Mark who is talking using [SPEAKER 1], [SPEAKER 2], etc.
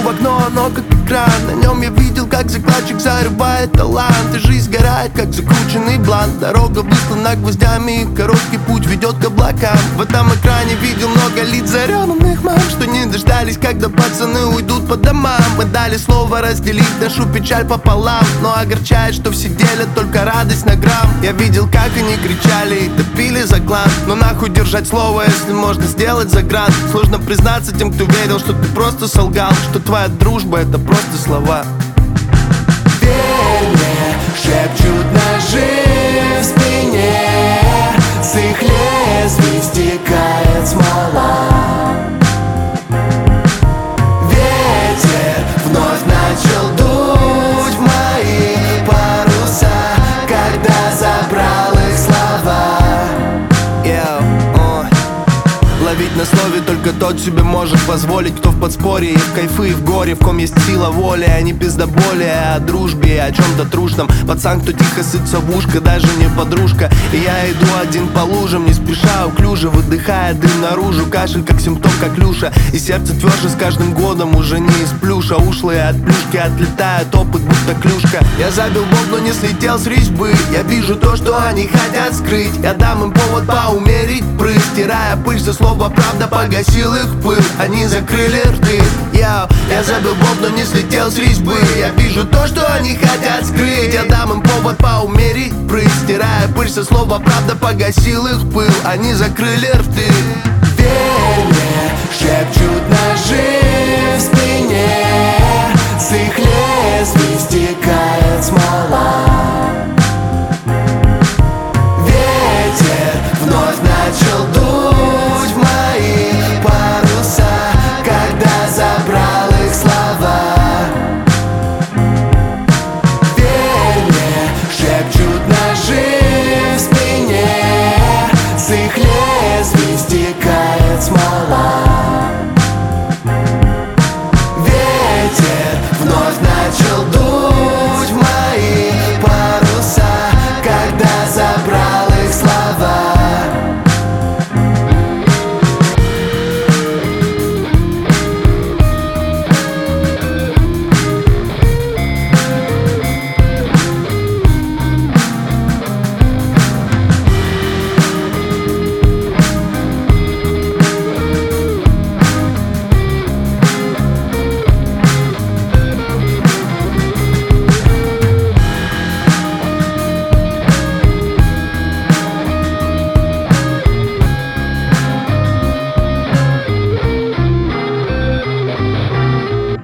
[SPEAKER 1] окно, оно как экран. На нем я видел, как закладчик зарывает талант. И жизнь сгорает, как закрученный блант. Дорога выслана гвоздями, и короткий путь ведет к облакам. В этом экране видел много лиц зареванных мам, что не дождались, когда пацаны уйдут по домам. Мы дали слово разделить нашу печаль пополам, но огорчает, что все делят только радость на грамм. Я видел, как они кричали и топили за клан. Но нахуй держать слово, если можно сделать за грант. Сложно признаться тем, кто верил, что ты просто солгал, что твоя дружба — это просто слова.
[SPEAKER 2] Верь мне, шепчут ножи в спине, с их лезвий стекает смола. Ветер вновь начал дуть в мои паруса, когда забрал их слова.
[SPEAKER 1] Ловить на слове только тот себе может позволить, кто в подспорье и в кайфы, и в горе, в ком есть сила воли, а не пиздоболие, о дружбе, о чем-то трушном. Пацан, кто тихо сытся в ушко, даже не подружка. И я иду один по лужам, не спеша, уклюже, выдыхая дым наружу. Кашель как симптом коклюша, и сердце тверже с каждым годом уже не из плюша. Ушлые от плюшки отлетают, опыт будто клюшка. Я забил бомб, но не слетел с резьбы. Я вижу то, что они хотят скрыть. Я дам им повод поумерить прыг, стирая пыль со слов. Правда погасил их пыл, они закрыли рты. Я забыл бомб, но не слетел с резьбы. Я вижу то, что они хотят скрыть. Я дам им повод поумерить прыг, стирая пыль со слова. Правда погасил их пыл, они закрыли рты.
[SPEAKER 2] Верь мне, шепчут